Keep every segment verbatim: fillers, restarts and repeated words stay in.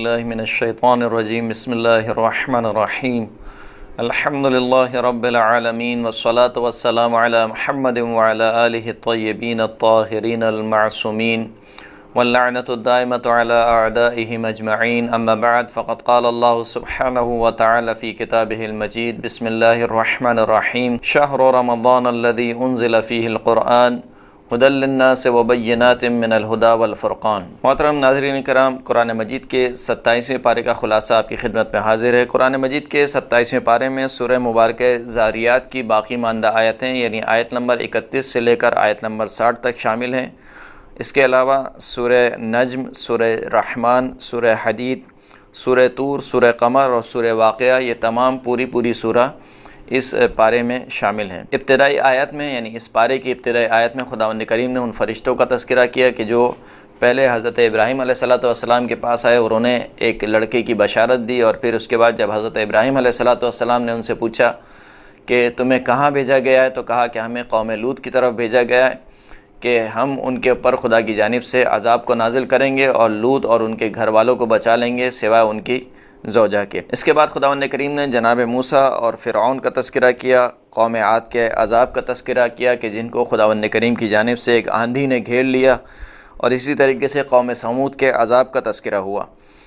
باللہ من الشیطان الرجیم بسم اللہ الرحمن الرحیم الحمد للہ رب العالمین والصلاة والسلام علی محمد وعلی آلہ الطیبین الطاہرین المعصومین واللعنۃ الدائمۃ علی اعدائہم اجمعین اما بعد فقد قال اللہ سبحانہ وتعالی فی کتابہ المجید بسم اللہ الرحمن الرحیم شہر رمضان الذی انزل فیہ القرآن ہدی للناس وبینات من الہدی والفرقان۔ محترم ناظرین کرام، قرآن مجید کے ستائیسویں پارے کا خلاصہ آپ کی خدمت میں حاضر ہے۔ قرآن مجید کے ستائیسویں پارے میں سورہ مبارکہ ذاریات کی باقی ماندہ آیتیں یعنی آیت نمبر اکتیس سے لے کر آیت نمبر ساٹھ تک شامل ہیں۔ اس کے علاوہ سورہ نجم، سورہ رحمان، سورہ حدید، سورہ طور، سورہ قمر اور سورہ واقعہ، یہ تمام پوری پوری سورہ اس پارے میں شامل ہیں۔ ابتدائی آیت میں یعنی اس پارے کی ابتدائی آیت میں خداوند کریم نے ان فرشتوں کا تذکرہ کیا کہ جو پہلے حضرت ابراہیم علیہ الصلوۃ والسلام کے پاس آئے اور انہیں ایک لڑکے کی بشارت دی، اور پھر اس کے بعد جب حضرت ابراہیم علیہ الصلوۃ والسلام نے ان سے پوچھا کہ تمہیں کہاں بھیجا گیا ہے، تو کہا کہ ہمیں قوم لوط کی طرف بھیجا گیا ہے کہ ہم ان کے اوپر خدا کی جانب سے عذاب کو نازل کریں گے اور لوط اور ان کے گھر والوں کو بچا لیں گے سوائے ان کی زوجہ کے۔ اس کے بعد خداوند کریم نے جناب موسیٰ اور فرعون کا تذکرہ کیا، قوم عاد کے عذاب کا تذکرہ کیا کہ جن کو خداوند کریم کی جانب سے ایک آندھی نے گھیر لیا، اور اسی طریقے سے قوم سمود کے عذاب کا تذکرہ ہوا،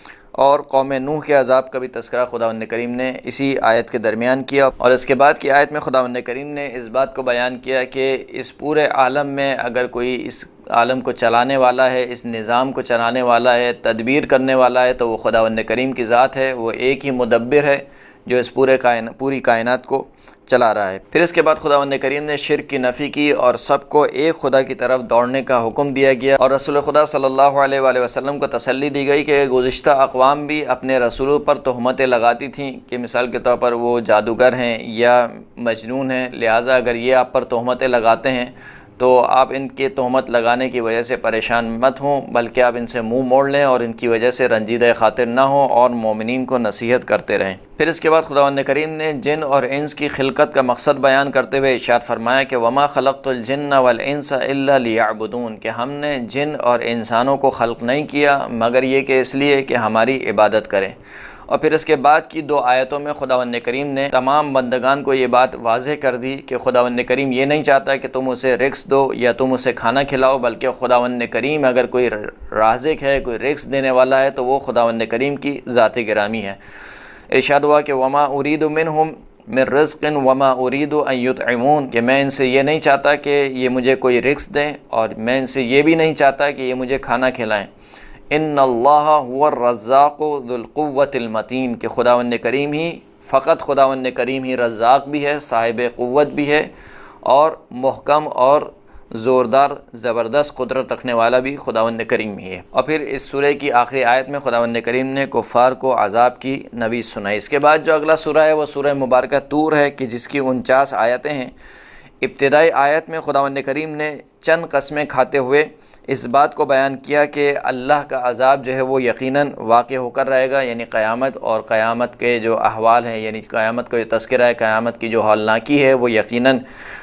اور قوم نوح کے عذاب کا بھی تذکرہ خداوند کریم نے اسی آیت کے درمیان کیا۔ اور اس کے بعد کی آیت میں خداوند کریم نے اس بات کو بیان کیا کہ اس پورے عالم میں اگر کوئی اس عالم کو چلانے والا ہے، اس نظام کو چلانے والا ہے، تدبیر کرنے والا ہے، تو وہ خداوند کریم کی ذات ہے۔ وہ ایک ہی مدبر ہے جو اس پورے کائن پوری کائنات کو چلا رہا ہے۔ پھر اس کے بعد خداوند کریم نے شرک کی نفی کی اور سب کو ایک خدا کی طرف دوڑنے کا حکم دیا گیا، اور رسول خدا صلی اللہ علیہ وآلہ وسلم کو تسلی دی گئی کہ گزشتہ اقوام بھی اپنے رسولوں پر تہمتیں لگاتی تھیں کہ مثال کے طور پر وہ جادوگر ہیں یا مجنون ہیں، لہٰذا اگر یہ آپ پر تہمتیں لگاتے ہیں تو آپ ان کے تہمت لگانے کی وجہ سے پریشان مت ہوں، بلکہ آپ ان سے منہ موڑ لیں اور ان کی وجہ سے رنجیدہ خاطر نہ ہوں اور مومنین کو نصیحت کرتے رہیں۔ پھر اس کے بعد خداوند کریم نے جن اور انس کی خلقت کا مقصد بیان کرتے ہوئے ارشاد فرمایا کہ وما خلقت الجن والانس الا لیعبدون، کہ ہم نے جن اور انسانوں کو خلق نہیں کیا مگر یہ کہ اس لیے کہ ہماری عبادت کریں۔ اور پھر اس کے بعد کی دو آیتوں میں خداوند کریم نے تمام بندگان کو یہ بات واضح کر دی کہ خداوند کریم یہ نہیں چاہتا کہ تم اسے رزق دو یا تم اسے کھانا کھلاؤ، بلکہ خداوند کریم اگر کوئی رازق ہے، کوئی رزق دینے والا ہے تو وہ خداوند کریم کی ذات گرامی ہے۔ ارشاد ہوا کہ وما ارید منہم من رزق وما ارید ان یطعمون، کہ میں ان سے یہ نہیں چاہتا کہ یہ مجھے کوئی رزق دیں، اور میں ان سے یہ بھی نہیں چاہتا کہ یہ مجھے کھانا کھلائیں۔ ان اللہ هو الرزاق ذو القوۃ المتین، کہ خداوند کریم ہی فقط خداوند کریم ہی رزاق بھی ہے، صاحب قوت بھی ہے، اور محکم اور زوردار زبردست قدرت رکھنے والا بھی خداوند کریم ہی ہے۔ اور پھر اس سورہ کی آخری آیت میں خداوند کریم نے کفار کو عذاب کی نوید سنائی۔ اس کے بعد جو اگلا سورہ ہے وہ سورہ مبارکہ طور ہے کہ جس کی انچاس آیتیں ہیں۔ ابتدائی آیت میں خداوند کریم نے چند قسمیں کھاتے ہوئے اس بات کو بیان کیا کہ اللہ کا عذاب جو ہے وہ یقیناً واقع ہو کر رہے گا، یعنی قیامت، اور قیامت کے جو احوال ہیں یعنی قیامت کا جو تذکرہ ہے، قیامت کی جو ہولناکی ہے وہ یقیناً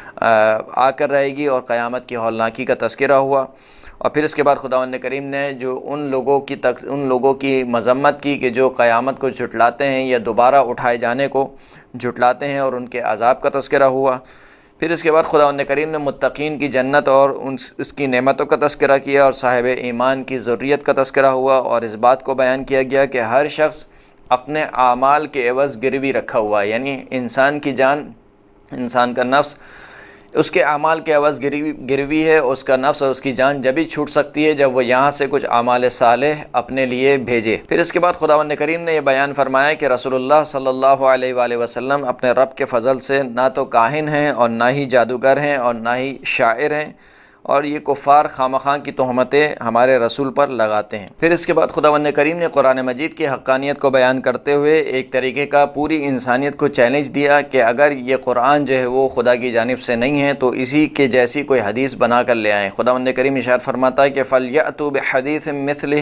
آ کر رہے گی، اور قیامت کی ہولناکی کا تذکرہ ہوا۔ اور پھر اس کے بعد خداوند کریم نے جو ان لوگوں کی تک ان لوگوں کی مذمت کی کہ جو قیامت کو جھٹلاتے ہیں یا دوبارہ اٹھائے جانے کو جھٹلاتے ہیں، اور ان کے عذاب کا تذکرہ ہوا۔ پھر اس کے بعد خداوند کریم نے متقین کی جنت اور اس کی نعمتوں کا تذکرہ کیا، اور صاحب ایمان کی ضروریت کا تذکرہ ہوا، اور اس بات کو بیان کیا گیا کہ ہر شخص اپنے اعمال کے عوض گروی رکھا ہوا ہے، یعنی انسان کی جان، انسان کا نفس اس کے اعمال کے عوض گروی گروی ہے، اس کا نفس اور اس کی جان جب ہی چھوٹ سکتی ہے جب وہ یہاں سے کچھ اعمال صالح اپنے لیے بھیجے۔ پھر اس کے بعد خداوند کریم نے یہ بیان فرمایا کہ رسول اللہ صلی اللہ علیہ وآلہ وسلم اپنے رب کے فضل سے نہ تو کاہن ہیں اور نہ ہی جادوگر ہیں اور نہ ہی شاعر ہیں، اور یہ کفار خامخواہ کی تہمتیں ہمارے رسول پر لگاتے ہیں۔ پھر اس کے بعد خداوند کریم نے قرآن مجید کی حقانیت کو بیان کرتے ہوئے ایک طریقے کا پوری انسانیت کو چیلنج دیا کہ اگر یہ قرآن جو ہے وہ خدا کی جانب سے نہیں ہے تو اسی کے جیسی کوئی حدیث بنا کر لے آئیں۔ خداوند کریم ارشاد فرماتا ہے کہ فَلْيَأْتُوا بِحَدِيثٍ مِثْلِهِ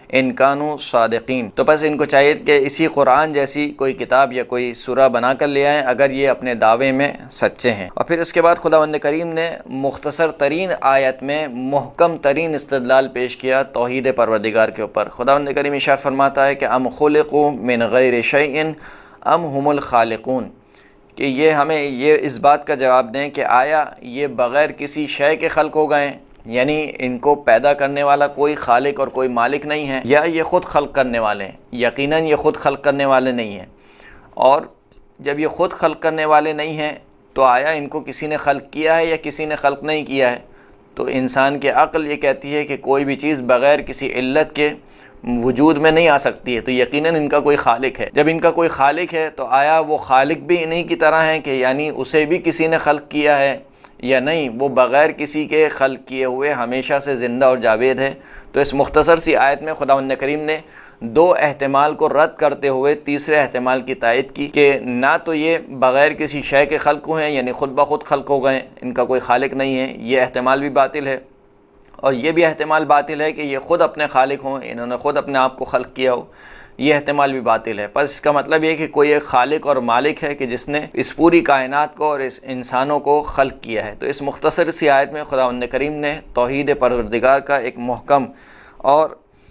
ان کانوا صادقین۔ تو بس ان کو چاہیے کہ اسی قرآن جیسی کوئی کتاب یا کوئی سورہ بنا کر لے آئیں اگر یہ اپنے دعوے میں سچے ہیں۔ اور پھر اس کے بعد خداوند کریم نے مختصر ترین آیت میں محکم ترین استدلال پیش کیا توحید پروردگار کے اوپر۔ خداوند کریم ارشاد فرماتا ہے کہ ام خلقوا من غیر شیء ام هم الخالقون، کہ یہ ہمیں یہ اس بات کا جواب دیں کہ آیا یہ بغیر کسی شے کے خلق ہو گئے ہیں، یعنی ان کو پیدا کرنے والا کوئی خالق اور کوئی مالک نہیں ہے، یا یہ خود خلق کرنے والے ہیں؟ یقیناً یہ خود خلق کرنے والے نہیں ہیں، اور جب یہ خود خلق کرنے والے نہیں ہیں تو آیا ان کو کسی نے خلق کیا ہے یا کسی نے خلق نہیں کیا ہے؟ تو انسان کی عقل یہ کہتی ہے کہ کوئی بھی چیز بغیر کسی علت کے وجود میں نہیں آ سکتی ہے، تو یقیناً ان کا کوئی خالق ہے۔ جب ان کا کوئی خالق ہے تو آیا وہ خالق بھی انہی کی طرح ہیں کہ یعنی اسے بھی کسی نے خلق کیا ہے یا نہیں؟ وہ بغیر کسی کے خلق کیے ہوئے ہمیشہ سے زندہ اور جاوید ہے۔ تو اس مختصر سی آیت میں خداوند کریم نے دو احتمال کو رد کرتے ہوئے تیسرے احتمال کی تائید کی کہ نہ تو یہ بغیر کسی شے کے خلق ہوئے ہیں یعنی خود بخود خلق ہو گئے، ان کا کوئی خالق نہیں ہے، یہ احتمال بھی باطل ہے، اور یہ بھی احتمال باطل ہے کہ یہ خود اپنے خالق ہوں، انہوں نے خود اپنے آپ کو خلق کیا ہو، یہ احتمال بھی باطل ہے۔ پس اس کا مطلب یہ کہ کوئی ایک خالق اور مالک ہے کہ جس نے اس پوری کائنات کو اور اس انسانوں کو خلق کیا ہے۔ تو اس مختصر سی آیت میں خداوند کریم نے توحید پروردگار کا ایک محکم اور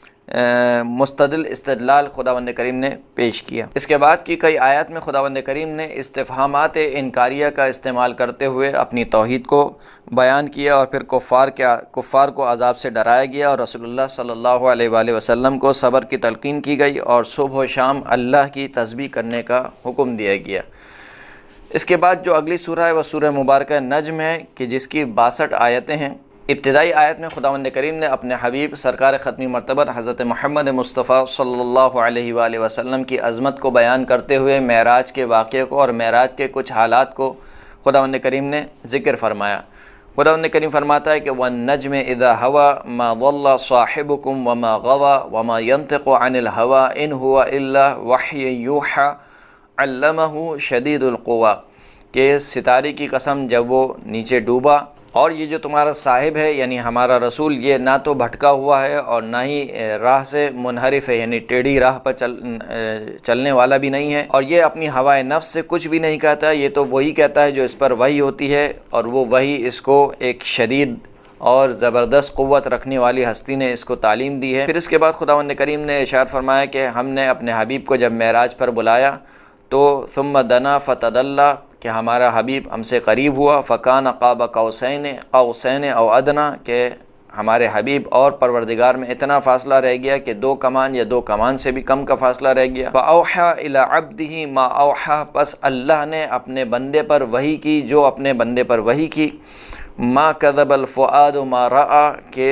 مستدل استدلال خداوند کریم نے پیش کیا۔ اس کے بعد کی کئی آیات میں خداوند کریم نے استفہامات انکاریہ کا استعمال کرتے ہوئے اپنی توحید کو بیان کیا، اور پھر کفار کے کفار کو عذاب سے ڈرایا گیا، اور رسول اللہ صلی اللہ علیہ وآلہ وسلم کو صبر کی تلقین کی گئی، اور صبح و شام اللہ کی تسبیح کرنے کا حکم دیا گیا۔ اس کے بعد جو اگلی سورہ ہے وہ سورہ مبارکہ نجم ہے کہ جس کی باسٹھ آیتیں ہیں۔ ابتدائی آیت میں خداوند کریم نے اپنے حبیب سرکار ختمی مرتبہ حضرت محمد مصطفیٰ صلی اللہ علیہ وآلہ وسلم کی عظمت کو بیان کرتے ہوئے معراج کے واقعے کو اور معراج کے کچھ حالات کو خداوند کریم نے ذکر فرمایا۔ خداوند کریم فرماتا ہے کہ وَالنَّجْمِ إِذَا هَوَى مَا ضَلَّ صَاحِبُكُمْ وَمَا غَوَى وَمَا يَنطِقُ عَنِ الْهَوَى إِنْ هُوَ إِلَّا وَحْيٌ يُوحَىٰ عَلَّمَهُ شَدِيدُ الْقُوَىٰ، کہ ستارے کی قسم جب وہ نیچے ڈوبا، اور یہ جو تمہارا صاحب ہے یعنی ہمارا رسول یہ نہ تو بھٹکا ہوا ہے اور نہ ہی راہ سے منحرف ہے، یعنی ٹیڑھی راہ پر چل چلنے والا بھی نہیں ہے، اور یہ اپنی ہوائے نفس سے کچھ بھی نہیں کہتا، یہ تو وہی کہتا ہے جو اس پر وحی ہوتی ہے، اور وہ وحی اس کو ایک شدید اور زبردست قوت رکھنے والی ہستی نے اس کو تعلیم دی ہے۔ پھر اس کے بعد خداوند کریم نے ارشاد فرمایا کہ ہم نے اپنے حبیب کو جب معراج پر بلایا تو ثم دنا فتدلی، کہ ہمارا حبیب ہم سے قریب ہوا، فکان قاب قوسین قوسین او ادنا، کہ ہمارے حبیب اور پروردگار میں اتنا فاصلہ رہ گیا کہ دو کمان یا دو کمان سے بھی کم کا فاصلہ رہ گیا۔ فاوحى الى عبده ما اوحى، پس اللہ نے اپنے بندے پر وحی کی جو اپنے بندے پر وحی کی۔ ما کذب الفؤاد ما رأى، کہ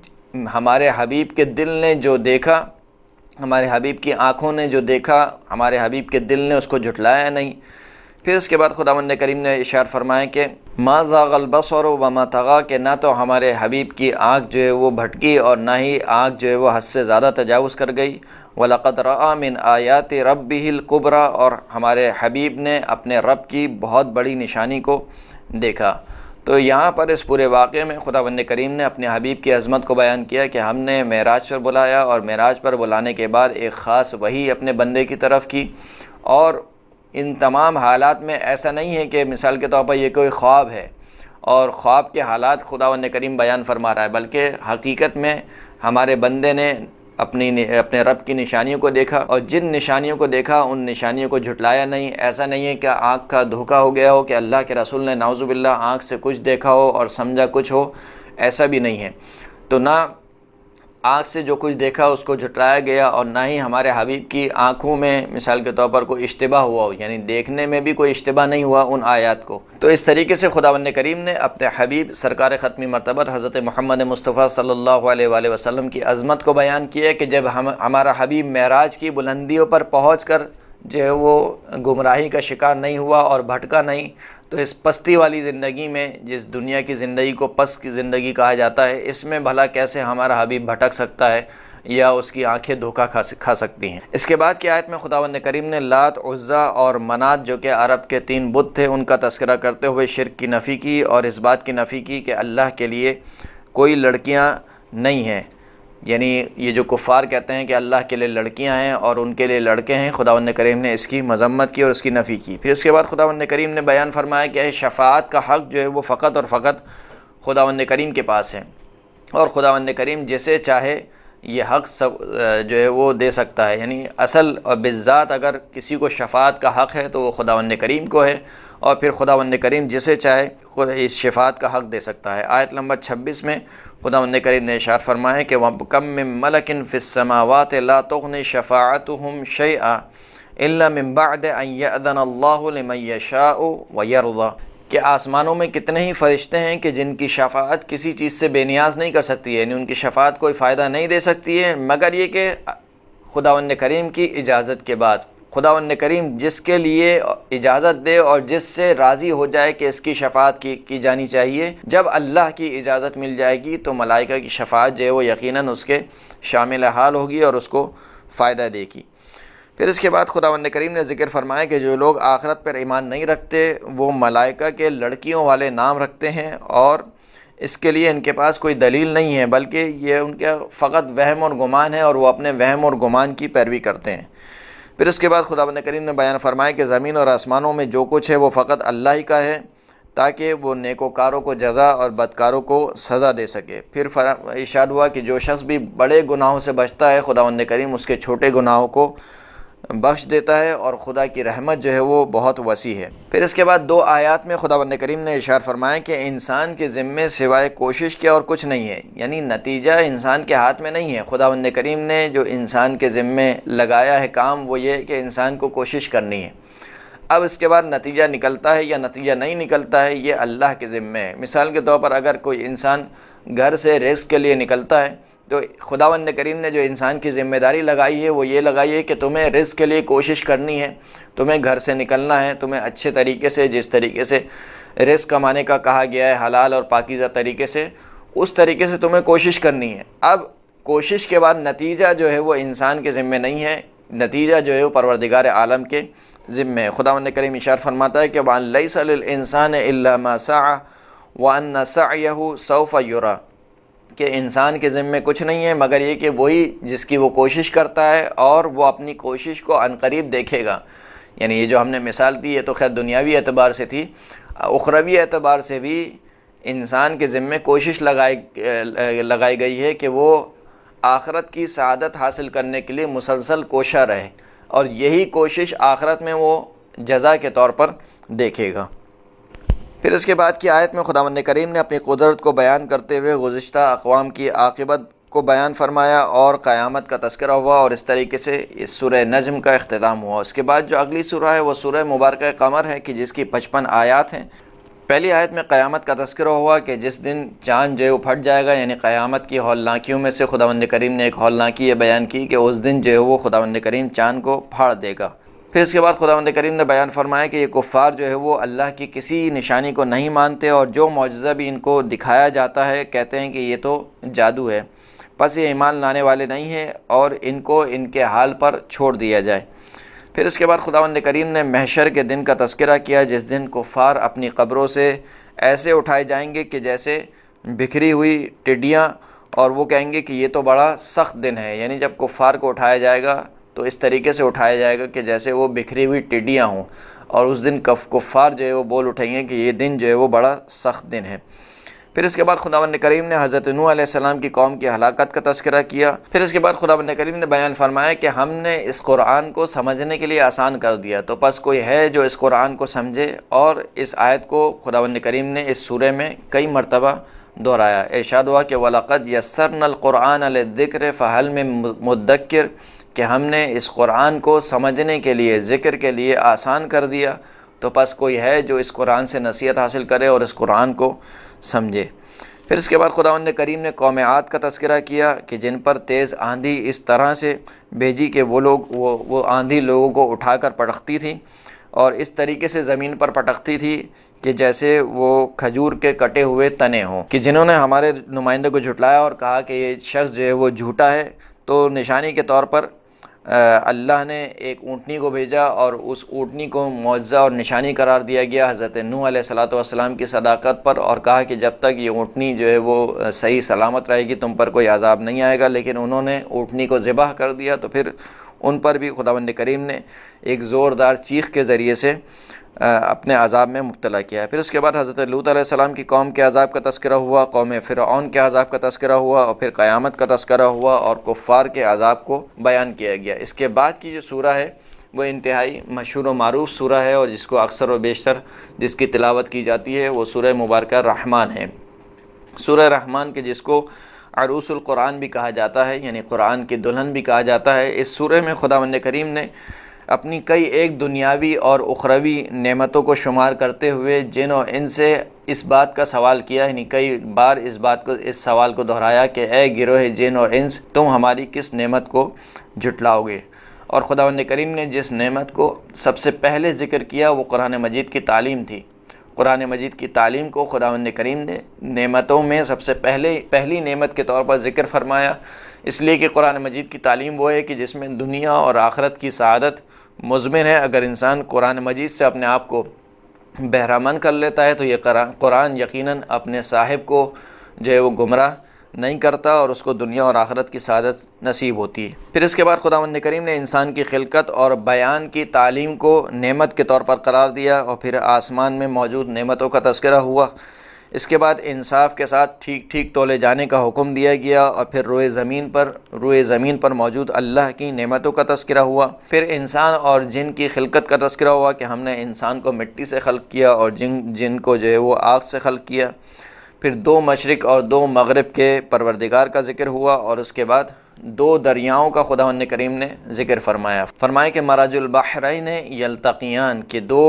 ہمارے حبیب کے دل نے جو دیکھا، ہمارے حبیب کی آنکھوں نے جو دیکھا، ہمارے حبیب کے دل نے اس کو جھٹلایا نہیں۔ پھر اس کے بعد خداوند کریم نے ارشاد فرمایا کہ ما زاغ البصر وما طغى، کہ نہ تو ہمارے حبیب کی آنکھ جو ہے وہ بھٹکی اور نہ ہی آنکھ جو ہے وہ حد سے زیادہ تجاوز کر گئی۔ وَلَقَدْ رَأَى مِنْ آيَاتِ رَبِّهِ الْكُبْرَى، اور ہمارے حبیب نے اپنے رب کی بہت بڑی نشانی کو دیکھا۔ تو یہاں پر اس پورے واقعے میں خداوند کریم نے اپنے حبیب کی عظمت کو بیان کیا کہ ہم نے معراج پر بلایا، اور معراج پر بلانے کے بعد ایک خاص وحی اپنے بندے کی طرف کی، اور ان تمام حالات میں ایسا نہیں ہے کہ مثال کے طور پر یہ کوئی خواب ہے اور خواب کے حالات خداوند کریم بیان فرما رہا ہے، بلکہ حقیقت میں ہمارے بندے نے اپنی اپنے رب کی نشانیوں کو دیکھا، اور جن نشانیوں کو دیکھا ان نشانیوں کو جھٹلایا نہیں۔ ایسا نہیں ہے کہ آنکھ کا دھوکہ ہو گیا ہو کہ اللہ کے رسول نے نعوذ باللہ آنکھ سے کچھ دیکھا ہو اور سمجھا کچھ ہو، ایسا بھی نہیں ہے۔ تو نہ آنکھ سے جو کچھ دیکھا اس کو جھٹلایا گیا، اور نہ ہی ہمارے حبیب کی آنکھوں میں مثال کے طور پر کوئی اشتباہ ہوا ہو، یعنی دیکھنے میں بھی کوئی اشتباہ نہیں ہوا ان آیات کو۔ تو اس طریقے سے خداوند کریم نے اپنے حبیب سرکار ختمی مرتبہ حضرت محمد مصطفیٰ صلی اللہ علیہ وآلہ وسلم کی عظمت کو بیان کیا کہ جب ہم ہمارا حبیب معراج کی بلندیوں پر پہنچ کر جو ہے وہ گمراہی کا شکار نہیں ہوا اور بھٹکا نہیں، تو اس پستی والی زندگی میں، جس دنیا کی زندگی کو پست کی زندگی کہا جاتا ہے، اس میں بھلا کیسے ہمارا حبیب بھٹک سکتا ہے یا اس کی آنکھیں دھوکہ کھا سکتی ہیں۔ اس کے بعد کی آیت میں خداوند کریم نے لات، عزا اور منات جو کہ عرب کے تین بت تھے ان کا تذکرہ کرتے ہوئے شرک کی نفی کی، اور اس بات کی نفی کی کہ اللہ کے لیے کوئی لڑکیاں نہیں ہیں، یعنی یہ جو کفار کہتے ہیں کہ اللہ کے لیے لڑکیاں ہیں اور ان کے لیے لڑکے ہیں، خداوند کریم نے اس کی مذمت کی اور اس کی نفی کی۔ پھر اس کے بعد خداوند کریم نے بیان فرمایا کہ شفاعت کا حق جو ہے وہ فقط اور فقط خداوند کریم کے پاس ہے، اور خداوند کریم جسے چاہے یہ حق سب جو ہے وہ دے سکتا ہے، یعنی اصل اور بالذات اگر کسی کو شفاعت کا حق ہے تو وہ خداوند کریم کو ہے، اور پھر خداوند کریم جسے چاہے خود اس شفاعت کا حق دے سکتا ہے۔ آیت نمبر چھبیس میں خداوند کریم نے ارشاد فرمایا کہ وَكَم مِّن مَلَكٍ فِي السَّمَاوَاتِ لَا تُغْنِ شَفَاعَتُهُمْ شَيْئًا إِلَّا مِن بَعْدِ أَن يَأْذَنَ اللَّهُ لِمَن يَشَاءُ وَيَرْضَىٰ، کہ آسمانوں میں کتنے ہی فرشتے ہیں کہ جن کی شفاعت کسی چیز سے بے نیاز نہیں کر سکتی ہے، یعنی ان کی شفاعت کوئی فائدہ نہیں دے سکتی ہے مگر یہ کہ خداوند کریم کی اجازت کے بعد۔ خداوند کریم جس کے لیے اجازت دے اور جس سے راضی ہو جائے کہ اس کی شفاعت کی کی جانی چاہیے، جب اللہ کی اجازت مل جائے گی تو ملائکہ کی شفاعت جو ہے وہ یقیناً اس کے شامل حال ہوگی اور اس کو فائدہ دے گی۔ پھر اس کے بعد خداوند کریم نے ذکر فرمایا کہ جو لوگ آخرت پر ایمان نہیں رکھتے وہ ملائکہ کے لڑکیوں والے نام رکھتے ہیں، اور اس کے لیے ان کے پاس کوئی دلیل نہیں ہے بلکہ یہ ان کا فقط وہم اور گمان ہے، اور وہ اپنے وہم اور گمان کی پیروی کرتے ہیں۔ پھر اس کے بعد خداوند کریم نے بیان فرمایا کہ زمین اور آسمانوں میں جو کچھ ہے وہ فقط اللہ ہی کا ہے، تاکہ وہ نیکوکاروں کو جزا اور بدکاروں کو سزا دے سکے۔ پھر ارشاد ہوا کہ جو شخص بھی بڑے گناہوں سے بچتا ہے خداوند کریم اس کے چھوٹے گناہوں کو بخش دیتا ہے، اور خدا کی رحمت جو ہے وہ بہت وسیع ہے۔ پھر اس کے بعد دو آیات میں خداوند کریم نے ارشاد فرمایا کہ انسان کے ذمے سوائے کوشش کے اور کچھ نہیں ہے، یعنی نتیجہ انسان کے ہاتھ میں نہیں ہے۔ خداوند کریم نے جو انسان کے ذمے لگایا ہے کام وہ یہ ہے کہ انسان کو کوشش کرنی ہے، اب اس کے بعد نتیجہ نکلتا ہے یا نتیجہ نہیں نکلتا ہے یہ اللہ کے ذمے ہے۔ مثال کے طور پر اگر کوئی انسان گھر سے رزق کے لیے نکلتا ہے تو خداوند کریم نے جو انسان کی ذمہ داری لگائی ہے وہ یہ لگائی ہے کہ تمہیں رزق کے لیے کوشش کرنی ہے، تمہیں گھر سے نکلنا ہے، تمہیں اچھے طریقے سے جس طریقے سے رزق کمانے کا کہا گیا ہے حلال اور پاکیزہ طریقے سے، اس طریقے سے تمہیں کوشش کرنی ہے۔ اب کوشش کے بعد نتیجہ جو ہے وہ انسان کے ذمے نہیں ہے، نتیجہ جو ہے وہ پروردگار عالم کے ذمے ہے۔ خداوند کریم ارشاد فرماتا ہے کہ وَأَن لَيْسَ لِلْإِنسَانِ إِلَّا مَا سَعَى وَأَنَّ سَعْيَهُ سَوْفَ يُرَىٰ، کہ انسان کے ذمے کچھ نہیں ہے مگر یہ کہ وہی جس کی وہ کوشش کرتا ہے اور وہ اپنی کوشش کو عنقریب دیکھے گا۔ یعنی یہ جو ہم نے مثال دی ہے تو خیر دنیاوی اعتبار سے تھی، اخروی اعتبار سے بھی انسان کے ذمے کوشش لگائی لگائی گئی ہے کہ وہ آخرت کی سعادت حاصل کرنے کے لیے مسلسل کوشاں رہے، اور یہی کوشش آخرت میں وہ جزا کے طور پر دیکھے گا۔ پھر اس کے بعد کی آیت میں خداوند کریم نے اپنی قدرت کو بیان کرتے ہوئے گزشتہ اقوام کی عاقبت کو بیان فرمایا اور قیامت کا تذکرہ ہوا، اور اس طریقے سے اس سورہ نجم کا اختتام ہوا۔ اس کے بعد جو اگلی سورہ ہے وہ سورہ مبارکہ قمر ہے کہ جس کی پچپن آیات ہیں۔ پہلی آیت میں قیامت کا تذکرہ ہوا کہ جس دن چاند جو ہے وہ پھٹ جائے گا، یعنی قیامت کی ہولناکیوں میں سے خداوند کریم نے ایک ہولناکی یہ بیان کی کہ اس دن جو ہے وہ خداوند کریم چاند کو پھاڑ دے گا۔ پھر اس کے بعد خداوند کریم نے بیان فرمایا کہ یہ کفار جو ہے وہ اللہ کی کسی نشانی کو نہیں مانتے، اور جو معجزہ بھی ان کو دکھایا جاتا ہے کہتے ہیں کہ یہ تو جادو ہے، پس یہ ایمان لانے والے نہیں ہیں اور ان کو ان کے حال پر چھوڑ دیا جائے۔ پھر اس کے بعد خداوند کریم نے محشر کے دن کا تذکرہ کیا جس دن کفار اپنی قبروں سے ایسے اٹھائے جائیں گے کہ جیسے بکھری ہوئی ٹڈیاں، اور وہ کہیں گے کہ یہ تو بڑا سخت دن ہے، یعنی جب کفار کو اٹھایا جائے گا تو اس طریقے سے اٹھایا جائے گا کہ جیسے وہ بکھری ہوئی ٹڈیاں ہوں، اور اس دن کف کفار جو ہے وہ بول اٹھیں گے کہ یہ دن جو ہے وہ بڑا سخت دن ہے۔ پھر اس کے بعد خداوند کریم نے حضرت نوح علیہ السلام کی قوم کی ہلاکت کا تذکرہ کیا۔ پھر اس کے بعد خداوند کریم نے بیان فرمایا کہ ہم نے اس قرآن کو سمجھنے کے لیے آسان کر دیا، تو پس کوئی ہے جو اس قرآن کو سمجھے، اور اس آیت کو خداوند کریم نے اس سورہ میں کئی مرتبہ دہرایا۔ ارشاد ہوا کہ وَلَقَدْ يَسَّرْنَا الْقُرْآنَ لِلذِّكْرِ فَهَلْ مِن مُدَّكِّرٍ، کہ ہم نے اس قرآن کو سمجھنے کے لیے ذکر کے لیے آسان کر دیا، تو پس کوئی ہے جو اس قرآن سے نصیحت حاصل کرے اور اس قرآن کو سمجھے۔ پھر اس کے بعد خداوند کریم نے قوم عاد کا تذکرہ کیا کہ جن پر تیز آندھی اس طرح سے بھیجی کہ وہ لوگ وہ وہ آندھی لوگوں کو اٹھا کر پٹکتی تھی، اور اس طریقے سے زمین پر پٹکتی تھی کہ جیسے وہ کھجور کے کٹے ہوئے تنے ہوں، کہ جنہوں نے ہمارے نمائندے کو جھٹلایا اور کہا کہ یہ شخص جو ہے وہ جھوٹا ہے، تو نشانی کے طور پر اللہ نے ایک اونٹنی کو بھیجا اور اس اونٹنی کو معجزہ اور نشانی قرار دیا گیا حضرت نوح علیہ الصلوۃ والسلام کی صداقت پر، اور کہا کہ جب تک یہ اونٹنی جو ہے وہ صحیح سلامت رہے گی تم پر کوئی عذاب نہیں آئے گا، لیکن انہوں نے اونٹنی کو ذبح کر دیا تو پھر ان پر بھی خداوند کریم نے ایک زوردار چیخ کے ذریعے سے اپنے عذاب میں مبتلا کیا ہے۔ پھر اس کے بعد حضرت لوط علیہ السلام کی قوم کے عذاب کا تذکرہ ہوا، قوم فرعون کے عذاب کا تذکرہ ہوا، اور پھر قیامت کا تذکرہ ہوا اور کفار کے عذاب کو بیان کیا گیا۔ اس کے بعد کی جو سورہ ہے وہ انتہائی مشہور و معروف سورہ ہے، اور جس کو اکثر و بیشتر جس کی تلاوت کی جاتی ہے وہ سورہ مبارکہ رحمان ہے۔ سورہ رحمان کے جس کو عروس القرآن بھی کہا جاتا ہے، یعنی قرآن کی دلہن بھی کہا جاتا ہے، اس سورہ میں خداوند کریم نے اپنی کئی ایک دنیاوی اور اخروی نعمتوں کو شمار کرتے ہوئے جن و ان سے اس بات کا سوال کیا، یعنی کئی بار اس بات کو اس سوال کو دہرایا کہ اے گروہ جن اور انس، تم ہماری کس نعمت کو جھٹلاؤ گے؟ اور خداوند کریم نے جس نعمت کو سب سے پہلے ذکر کیا وہ قرآن مجید کی تعلیم تھی۔ قرآن مجید کی تعلیم کو خداوند کریم نے نعمتوں میں سب سے پہلے پہلی نعمت کے طور پر ذکر فرمایا، اس لیے کہ قرآن مجید کی تعلیم وہ ہے کہ جس میں دنیا اور آخرت کی سعادت مضمر ہے۔ اگر انسان قرآن مجید سے اپنے آپ کو بہرامند کر لیتا ہے تو یہ قرآن یقیناً اپنے صاحب کو جو ہے وہ گمراہ نہیں کرتا اور اس کو دنیا اور آخرت کی سعادت نصیب ہوتی ہے۔ پھر اس کے بعد خداوند کریم نے انسان کی خلقت اور بیان کی تعلیم کو نعمت کے طور پر قرار دیا، اور پھر آسمان میں موجود نعمتوں کا تذکرہ ہوا۔ اس کے بعد انصاف کے ساتھ ٹھیک ٹھیک تولے جانے کا حکم دیا گیا، اور پھر روئے زمین پر روئے زمین پر موجود اللہ کی نعمتوں کا تذکرہ ہوا۔ پھر انسان اور جن کی خلقت کا تذکرہ ہوا کہ ہم نے انسان کو مٹی سے خلق کیا اور جن جن کو جو ہے وہ آگ سے خلق کیا۔ پھر دو مشرق اور دو مغرب کے پروردگار کا ذکر ہوا، اور اس کے بعد دو دریاؤں کا خداوند کریم نے ذکر فرمایا فرمایا کہ مراج البحرین یلتقیان، کہ دو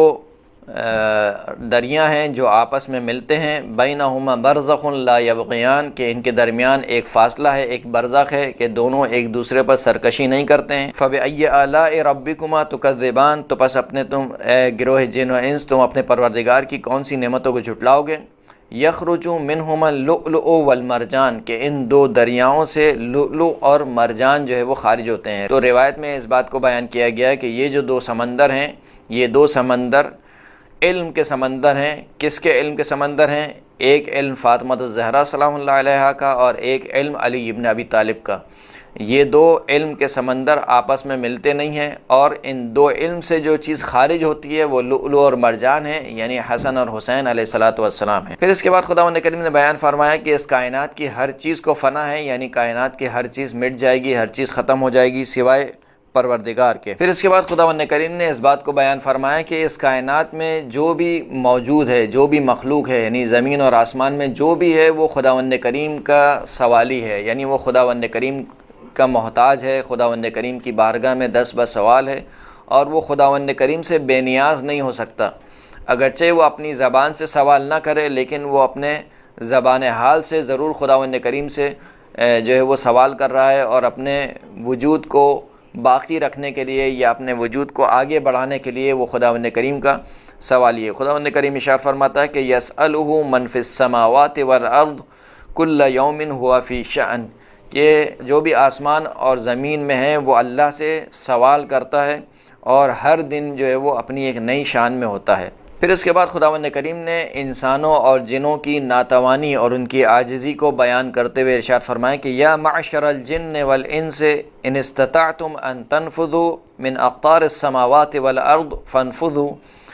دریا ہیں جو آپس میں ملتے ہیں، بینہما برزخ لا یبغیان، کہ ان کے درمیان ایک فاصلہ ہے، ایک برزخ ہے کہ دونوں ایک دوسرے پر سرکشی نہیں کرتے ہیں۔ فبأی آلاء ربکما تکذبان، تو پس اپنے تم اے گروہ جن و انس تم اپنے پروردگار کی کون سی نعمتوں کو جھٹلاؤ گے؟ یخرج منہما اللؤلؤ والمرجان، کہ ان دو دریاؤں سے لؤلؤ اور مرجان جو ہے وہ خارج ہوتے ہیں۔ تو روایت میں اس بات کو بیان کیا گیا ہے کہ یہ جو دو سمندر ہیں، یہ دو سمندر علم کے سمندر ہیں۔ کس کے علم کے سمندر ہیں؟ ایک علم فاطمہ الزہرا سلام اللہ علیہا کا، اور ایک علم علی ابن ابی طالب کا۔ یہ دو علم کے سمندر آپس میں ملتے نہیں ہیں، اور ان دو علم سے جو چیز خارج ہوتی ہے وہ لؤلؤ اور مرجان ہے، یعنی حسن اور حسین علیہ الصلوۃ والسلام ہے۔ پھر اس کے بعد خداوند کریم نے بیان فرمایا کہ اس کائنات کی ہر چیز کو فنا ہے، یعنی کائنات کی ہر چیز مٹ جائے گی، ہر چیز ختم ہو جائے گی سوائے پروردگار کے۔ پھر اس کے بعد خداوند کریم نے اس بات کو بیان فرمایا کہ اس کائنات میں جو بھی موجود ہے، جو بھی مخلوق ہے، یعنی زمین اور آسمان میں جو بھی ہے وہ خداوند کریم کا سوالی ہے، یعنی وہ خداوند کریم کا محتاج ہے، خداوند کریم کی بارگاہ میں دس بس سوال ہے، اور وہ خداوند کریم سے بے نیاز نہیں ہو سکتا۔ اگرچہ وہ اپنی زبان سے سوال نہ کرے، لیکن وہ اپنے زبان حال سے ضرور خداوند کریم سے جو ہے وہ سوال کر رہا ہے، اور اپنے وجود کو باقی رکھنے کے لیے یا اپنے وجود کو آگے بڑھانے کے لیے وہ خداوند کریم کا سوالی ہے۔ خداوند کریم ارشاد فرماتا ہے کہ یسألہ من فی السماوات والارض کل یوم ہوا فی شأن، کہ جو بھی آسمان اور زمین میں ہے وہ اللہ سے سوال کرتا ہے، اور ہر دن جو ہے وہ اپنی ایک نئی شان میں ہوتا ہے۔ پھر اس کے بعد خداوند کریم نے انسانوں اور جنوں کی ناتوانی اور ان کی عاجزی کو بیان کرتے ہوئے ارشاد فرمایا کہ یا معشر الجن والانس ان استطعتم ان تنفذوا من اقطار السماوات والارض فانفذوا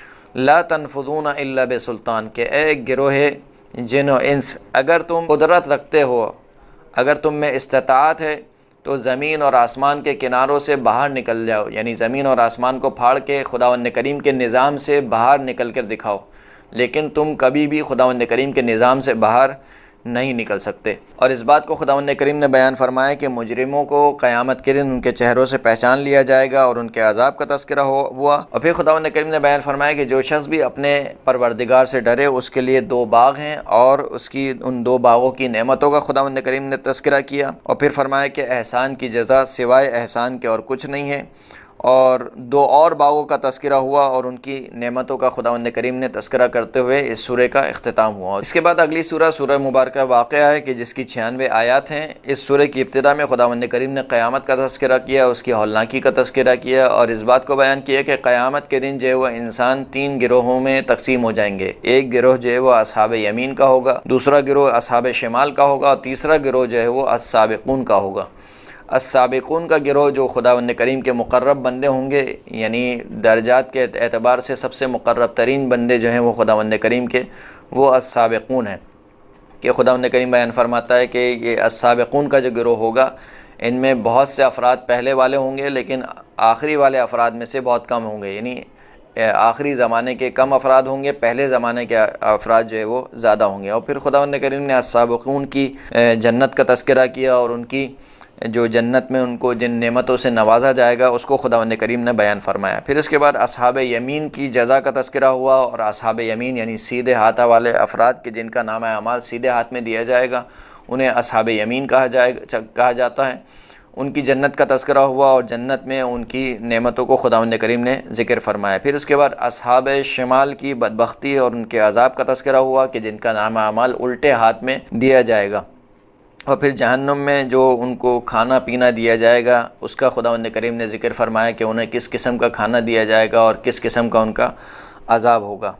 لا تنفذون الا بسلطان، کہ اے گروہ جن و انس، اگر تم قدرت رکھتے ہو، اگر تم میں استطاعت ہے تو زمین اور آسمان کے کناروں سے باہر نکل جاؤ، یعنی زمین اور آسمان کو پھاڑ کے خداوند کریم کے نظام سے باہر نکل کر دکھاؤ، لیکن تم کبھی بھی خداوند کریم کے نظام سے باہر نہیں نکل سکتے۔ اور اس بات کو خداوند کریم نے بیان فرمایا کہ مجرموں کو قیامت کے دن ان کے چہروں سے پہچان لیا جائے گا، اور ان کے عذاب کا تذکرہ ہوا۔ اور پھر خداوند کریم نے بیان فرمایا کہ جو شخص بھی اپنے پروردگار سے ڈرے اس کے لیے دو باغ ہیں، اور اس کی ان دو باغوں کی نعمتوں کا خداوند کریم نے تذکرہ کیا، اور پھر فرمایا کہ احسان کی جزا سوائے احسان کے اور کچھ نہیں ہے، اور دو اور باغوں کا تذکرہ ہوا اور ان کی نعمتوں کا خداوند کریم نے تذکرہ کرتے ہوئے اس سورہ کا اختتام ہوا۔ اس کے بعد اگلی سورہ سورہ مبارکہ واقعہ ہے کہ جس کی چھیانوے آیات ہیں۔ اس سورہ کی ابتدا میں خداوند کریم نے قیامت کا تذکرہ کیا، اس کی ہولناکی کا تذکرہ کیا اور اس بات کو بیان کیا کہ قیامت کے دن جو ہے وہ انسان تین گروہوں میں تقسیم ہو جائیں گے۔ ایک گروہ جو ہے وہ اصحاب یمین کا ہوگا، دوسرا گروہ اصحاب شمال کا ہوگا اور تیسرا گروہ جو ہے وہ السابقون کا ہوگا۔ السابقون کا گروہ جو خداوند کریم کے مقرب بندے ہوں گے، یعنی درجات کے اعتبار سے سب سے مقرب ترین بندے جو ہیں وہ خداوند کریم کے وہ السابقون ہیں، کہ خداوند کریم بیان فرماتا ہے کہ یہ السابقون کا جو گروہ ہوگا ان میں بہت سے افراد پہلے والے ہوں گے لیکن آخری والے افراد میں سے بہت کم ہوں گے، یعنی آخری زمانے کے کم افراد ہوں گے، پہلے زمانے کے افراد جو ہے وہ زیادہ ہوں گے۔ اور پھر خداوند کریم نے السابقون کی جنت کا تذکرہ کیا اور ان کی جو جنت میں ان کو جن نعمتوں سے نوازا جائے گا اس کو خداوند کریم نے بیان فرمایا۔ پھر اس کے بعد اصحاب یمین کی جزا کا تذکرہ ہوا، اور اصحاب یمین یعنی سیدھے ہاتھ والے افراد کے جن کا نامہ اعمال سیدھے ہاتھ میں دیا جائے گا انہیں اصحاب یمین کہا جائے کہا جاتا ہے۔ ان کی جنت کا تذکرہ ہوا اور جنت میں ان کی نعمتوں کو خداوند کریم نے ذکر فرمایا۔ پھر اس کے بعد اصحاب شمال کی بدبختی اور ان کے عذاب کا تذکرہ ہوا کہ جن کا نامہ اعمال الٹے ہاتھ میں دیا جائے گا، اور پھر جہنم میں جو ان کو کھانا پینا دیا جائے گا اس کا خداوند کریم نے ذکر فرمایا کہ انہیں کس قسم کا کھانا دیا جائے گا اور کس قسم کا ان کا عذاب ہوگا۔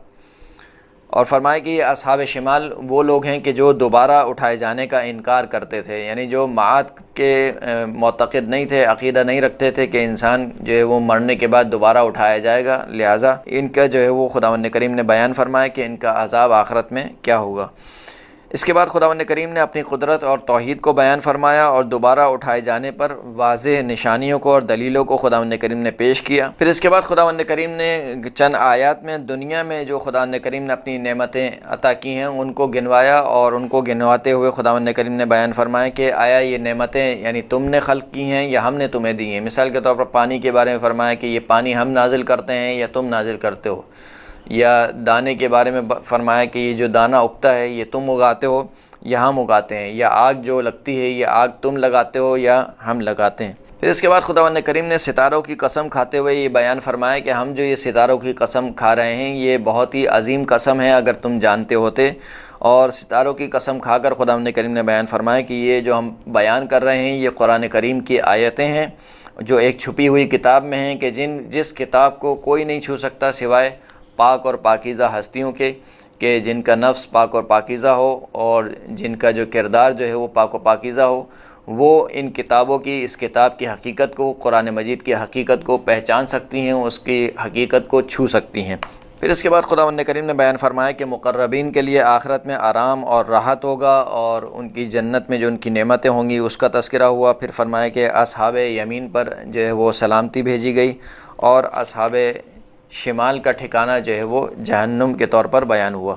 اور فرمایا کہ یہ اصحاب شمال وہ لوگ ہیں کہ جو دوبارہ اٹھائے جانے کا انکار کرتے تھے، یعنی جو معاد کے معتقد نہیں تھے، عقیدہ نہیں رکھتے تھے کہ انسان جو ہے وہ مرنے کے بعد دوبارہ اٹھایا جائے گا، لہٰذا ان کا جو ہے وہ خداوند کریم نے بیان فرمایا کہ ان کا عذاب آخرت میں کیا ہوگا۔ اس کے بعد خداوند کریم نے اپنی قدرت اور توحید کو بیان فرمایا اور دوبارہ اٹھائے جانے پر واضح نشانیوں کو اور دلیلوں کو خداوند کریم نے پیش کیا۔ پھر اس کے بعد خداوند کریم نے چند آیات میں دنیا میں جو خداوند کریم نے اپنی نعمتیں عطا کی ہیں ان کو گنوایا، اور ان کو گنواتے ہوئے خداوند کریم نے بیان فرمایا کہ آیا یہ نعمتیں یعنی تم نے خلق کی ہیں یا ہم نے تمہیں دی ہیں۔ مثال کے طور پر پانی کے بارے میں فرمایا کہ یہ پانی ہم نازل کرتے ہیں یا تم نازل کرتے ہو، یا دانے کے بارے میں فرمایا کہ یہ جو دانہ اگتا ہے یہ تم اگاتے ہو یا ہم اگاتے ہیں، یا آگ جو لگتی ہے یہ آگ تم لگاتے ہو یا ہم لگاتے ہیں۔ پھر اس کے بعد خداوند کریم نے ستاروں کی قسم کھاتے ہوئے یہ بیان فرمایا کہ ہم جو یہ ستاروں کی قسم کھا رہے ہیں یہ بہت ہی عظیم قسم ہے اگر تم جانتے ہوتے۔ اور ستاروں کی قسم کھا کر خداوند کریم نے بیان فرمایا کہ یہ جو ہم بیان کر رہے ہیں یہ قرآن کریم کی آیتیں ہیں جو ایک چھپی ہوئی کتاب میں ہیں، کہ جن جس کتاب کو کوئی نہیں چھو سکتا سوائے پاک اور پاکیزہ ہستیوں کے، کہ جن کا نفس پاک اور پاکیزہ ہو اور جن کا جو کردار جو ہے وہ پاک و پاکیزہ ہو، وہ ان کتابوں کی اس کتاب کی حقیقت کو، قرآن مجید کی حقیقت کو پہچان سکتی ہیں، اس کی حقیقت کو چھو سکتی ہیں۔ پھر اس کے بعد خداوند کریم نے بیان فرمایا کہ مقربین کے لیے آخرت میں آرام اور راحت ہوگا اور ان کی جنت میں جو ان کی نعمتیں ہوں گی اس کا تذکرہ ہوا۔ پھر فرمایا کہ اصحاب یمین پر جو ہے وہ سلامتی بھیجی گئی، اور اصحاب شمال کا ٹھکانہ جو ہے وہ جہنم کے طور پر بیان ہوا۔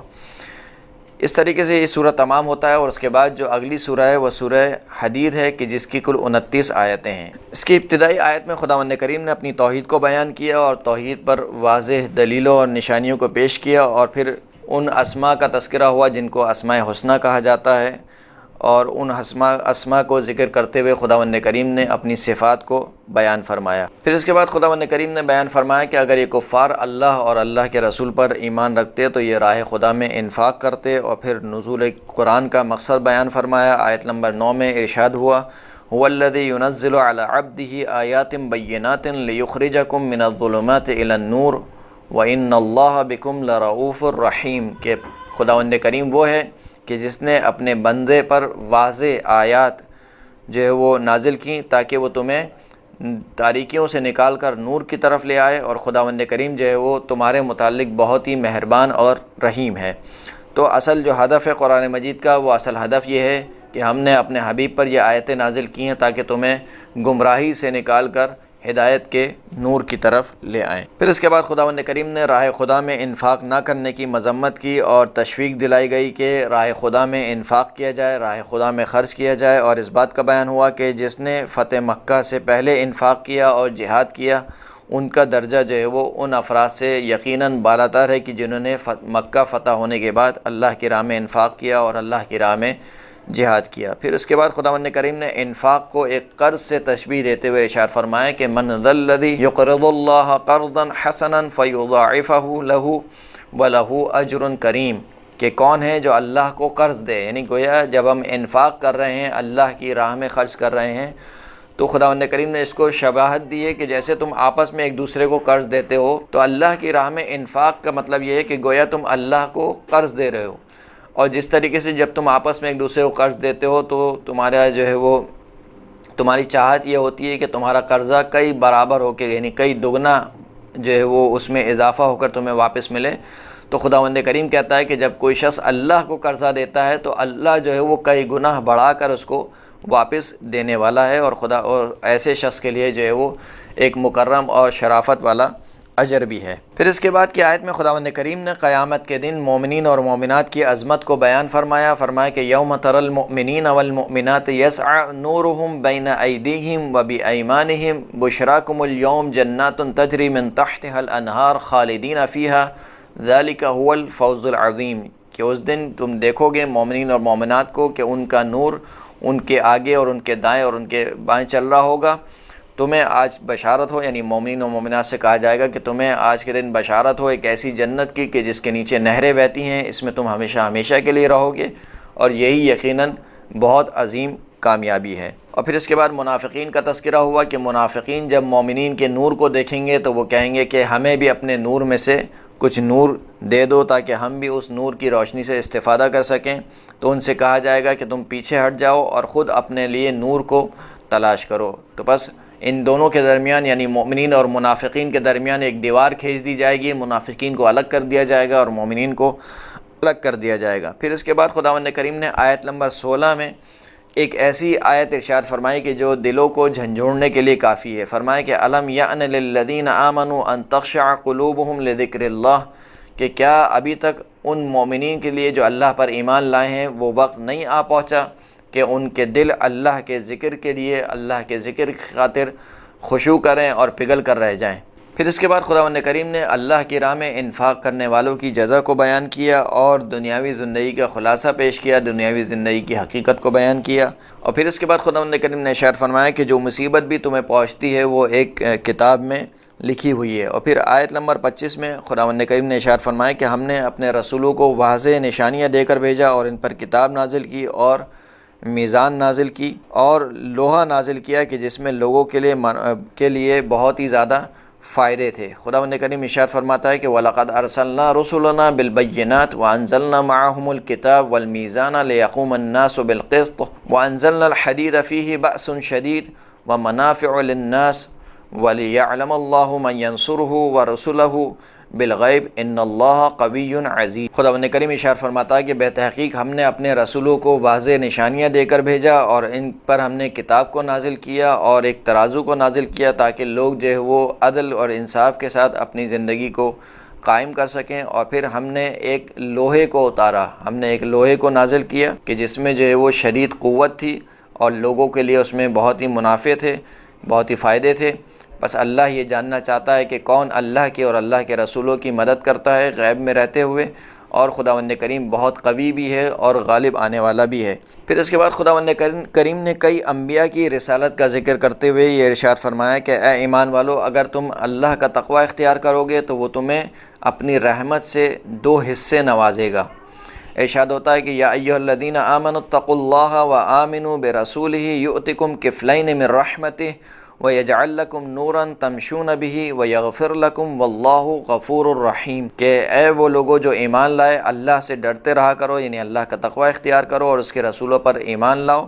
اس طریقے سے یہ سورہ تمام ہوتا ہے، اور اس کے بعد جو اگلی سورہ ہے وہ سورہ حدید ہے کہ جس کی کل انتیس آیتیں ہیں۔ اس کی ابتدائی آیت میں خداوند کریم نے اپنی توحید کو بیان کیا اور توحید پر واضح دلیلوں اور نشانیوں کو پیش کیا، اور پھر ان اسماء کا تذکرہ ہوا جن کو اسماء حسنی کہا جاتا ہے، اور ان اسماء اسماء کو ذکر کرتے ہوئے خداوند کریم نے اپنی صفات کو بیان فرمایا۔ پھر اس کے بعد خداوند کریم نے بیان فرمایا کہ اگر یہ کفار اللہ اور اللہ کے رسول پر ایمان رکھتے تو یہ راہ خدا میں انفاق کرتے، اور پھر نزول قرآن کا مقصد بیان فرمایا۔ آیت نمبر نو میں ارشاد ہوا هو الذی ينزل على عبده آیات بینات لیخرجکم من الظلمات الى النور وان اللہ بکم لرؤوف الرحیم، کہ خداوند کریم وہ ہے کہ جس نے اپنے بندے پر واضح آیات جو ہے وہ نازل کی تاکہ وہ تمہیں تاریکیوں سے نکال کر نور کی طرف لے آئے، اور خداوند کریم جو ہے وہ تمہارے متعلق بہت ہی مہربان اور رحیم ہے۔ تو اصل جو ہدف ہے قرآن مجید کا وہ اصل ہدف یہ ہے کہ ہم نے اپنے حبیب پر یہ آیتیں نازل کی ہیں تاکہ تمہیں گمراہی سے نکال کر ہدایت کے نور کی طرف لے آئیں۔ پھر اس کے بعد خداوند کریم نے راہ خدا میں انفاق نہ کرنے کی مذمت کی اور تشویق دلائی گئی کہ راہ خدا میں انفاق کیا جائے، راہ خدا میں خرچ کیا جائے، اور اس بات کا بیان ہوا کہ جس نے فتح مکہ سے پہلے انفاق کیا اور جہاد کیا ان کا درجہ جو ہے وہ ان افراد سے یقیناً بالاتر ہے کہ جنہوں نے مکہ فتح ہونے کے بعد اللہ کی راہ میں انفاق کیا اور اللہ کی راہ میں جہاد کیا۔ پھر اس کے بعد خداوند کریم نے انفاق کو ایک قرض سے تشبیہ دیتے ہوئے ارشاد فرمایا کہ من ذا الذی یقرض اللہ قرضا حسنا فیضاعفہ لہ ولہ اجر کریم، کہ کون ہے جو اللہ کو قرض دے، یعنی گویا جب ہم انفاق کر رہے ہیں، اللہ کی راہ میں خرچ کر رہے ہیں، تو خداوند کریم نے اس کو شباہت دی ہے کہ جیسے تم آپس میں ایک دوسرے کو قرض دیتے ہو، تو اللہ کی راہ میں انفاق کا مطلب یہ ہے کہ گویا تم اللہ کو قرض دے رہے ہو، اور جس طریقے سے جب تم آپس میں ایک دوسرے کو قرض دیتے ہو تو تمہارا جو ہے وہ تمہاری چاہت یہ ہوتی ہے کہ تمہارا قرضہ کئی برابر ہو کے، یعنی کئی دگنا جو ہے وہ اس میں اضافہ ہو کر تمہیں واپس ملے۔ تو خداوند کریم کہتا ہے کہ جب کوئی شخص اللہ کو قرضہ دیتا ہے تو اللہ جو ہے وہ کئی گناہ بڑھا کر اس کو واپس دینے والا ہے، اور خدا اور ایسے شخص کے لیے جو ہے وہ ایک مکرم اور شرافت والا اجر بھی ہے۔ پھر اس کے بعد کی آیت میں خداوند کریم نے قیامت کے دن مومنین اور مومنات کی عظمت کو بیان فرمایا فرمایا کہ یوم تری المؤمنین والمؤمنات یسعی نورہم بین ایدیہم وبایمانہم بشراکم اليوم جنات تجری من تحتها الانہار خالدین فیہا ذالک هو الفوز العظیم، کہ اس دن تم دیکھو گے مومنین اور مومنات کو کہ ان کا نور ان کے آگے اور ان کے دائیں اور ان کے بائیں چل رہا ہوگا۔ تمہیں آج بشارت ہو، یعنی مومنین و مومنات سے کہا جائے گا کہ تمہیں آج کے دن بشارت ہو ایک ایسی جنت کی کہ جس کے نیچے نہریں بہتی ہیں، اس میں تم ہمیشہ ہمیشہ کے لیے رہو گے، اور یہی یقیناً بہت عظیم کامیابی ہے۔ اور پھر اس کے بعد منافقین کا تذکرہ ہوا کہ منافقین جب مومنین کے نور کو دیکھیں گے تو وہ کہیں گے کہ ہمیں بھی اپنے نور میں سے کچھ نور دے دو تاکہ ہم بھی اس نور کی روشنی سے استفادہ کر سکیں۔ تو ان سے کہا جائے گا کہ تم پیچھے ہٹ جاؤ اور خود اپنے لیے نور کو تلاش کرو۔ تو بس ان دونوں کے درمیان یعنی مومنین اور منافقین کے درمیان ایک دیوار کھینچ دی جائے گی، منافقین کو الگ کر دیا جائے گا اور مومنین کو الگ کر دیا جائے گا۔ پھر اس کے بعد خداوند کریم نے آیت نمبر سولہ میں ایک ایسی آیت ارشاد فرمائی کہ جو دلوں کو جھنجھوڑنے کے لیے کافی ہے۔ فرمایا کہ الم یأن للذین آمنوا ان تخشع قلوبہم لذکر اللہ، کہ کیا ابھی تک ان مومنین کے لیے جو اللہ پر ایمان لائے ہیں وہ وقت نہیں آ پہنچا کہ ان کے دل اللہ کے ذکر کے لیے، اللہ کے ذکر کی خاطر خشوع کریں اور پگھل کر رہ جائیں۔ پھر اس کے بعد خداوند کریم نے اللہ کی راہ میں انفاق کرنے والوں کی جزا کو بیان کیا اور دنیاوی زندگی کا خلاصہ پیش کیا، دنیاوی زندگی کی حقیقت کو بیان کیا۔ اور پھر اس کے بعد خداوند کریم نے ارشاد فرمایا کہ جو مصیبت بھی تمہیں پہنچتی ہے وہ ایک کتاب میں لکھی ہوئی ہے۔ اور پھر آیت نمبر پچیس میں خداوند کریم نے ارشاد فرمایا کہ ہم نے اپنے رسولوں کو واضح نشانیاں دے کر بھیجا اور ان پر کتاب نازل کی اور میزان نازل کی اور لوہا نازل کیا کہ جس میں لوگوں کے لیے کے لیے بہت ہی زیادہ فائدے تھے۔ خداوند کریم ارشاد فرماتا ہے کہ وَلَقَدْ أَرْسَلْنَا رُسُلَنَا بِالْبَيِّنَاتِ وَأَنزَلْنَا مَعَهُمُ الْكِتَابَ وَالْمِيزَانَ لِيَقُومَ النَّاسُ بِالْقِسْطِ وَأَنزَلْنَا الْحَدِيدَ فِيهِ بَأْسٌ شَدِيدٌ وَمَنَافِعُ لِلنَّاسِ وَلِيَعْلَمَ اللَّهُ مَن يَنصُرُهُ وَرُسُلَهُ بالغیب ان اللہ قوی عزیز۔ خداوند کریم ارشاد فرماتا ہے کہ بے تحقیق ہم نے اپنے رسولوں کو واضح نشانیاں دے کر بھیجا اور ان پر ہم نے کتاب کو نازل کیا اور ایک ترازو کو نازل کیا تاکہ لوگ جو ہے وہ عدل اور انصاف کے ساتھ اپنی زندگی کو قائم کر سکیں۔ اور پھر ہم نے ایک لوہے کو اتارا، ہم نے ایک لوہے کو نازل کیا کہ جس میں جو ہے وہ شدید قوت تھی اور لوگوں کے لیے اس میں بہت ہی منافع تھے، بہت ہی فائدے تھے۔ بس اللہ یہ جاننا چاہتا ہے کہ کون اللہ کے اور اللہ کے رسولوں کی مدد کرتا ہے غیب میں رہتے ہوئے، اور خداوند کریم بہت قوی بھی ہے اور غالب آنے والا بھی ہے۔ پھر اس کے بعد خداوند کریم نے کئی انبیاء کی رسالت کا ذکر کرتے ہوئے یہ ارشاد فرمایا کہ اے ایمان والو، اگر تم اللہ کا تقوی اختیار کرو گے تو وہ تمہیں اپنی رحمت سے دو حصے نوازے گا۔ ارشاد ہوتا ہے کہ یا ایھا الذین آمنوا اتقوا اللہ وآمنوا برسولہ یؤتکم کفلین من رحمتہ وَيَجْعَلْ لَكُمْ نُورًا تَمْشُونَ بِهِ وَيَغْفِرْ لَكُمْ وَاللَّهُ غَفُورٌ رَحِيمٌ، کہ اے وہ لوگوں جو ایمان لائے اللہ سے ڈرتے رہا کرو، یعنی اللہ کا تقوی اختیار کرو اور اس کے رسولوں پر ایمان لاؤ۔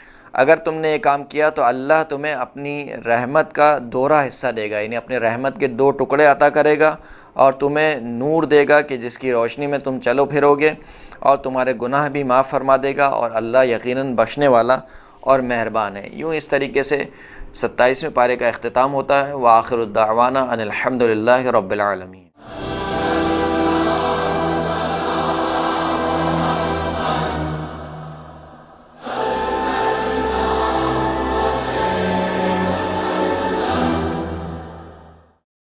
اگر تم نے یہ کام کیا تو اللہ تمہیں اپنی رحمت کا دوہرا حصہ دے گا، یعنی اپنے رحمت کے دو ٹکڑے عطا کرے گا اور تمہیں نور دے گا کہ جس کی روشنی میں تم چلو پھرو گے، اور تمہارے گناہ بھی معاف فرما دے گا، اور اللہ یقیناً بخشنے والا اور مہربان ہے۔ یوں اس طریقے سے ستائیسویں پارے کا اختتام ہوتا ہے۔ وآخر الدعوانا ان الحمد للہ رب العالمین۔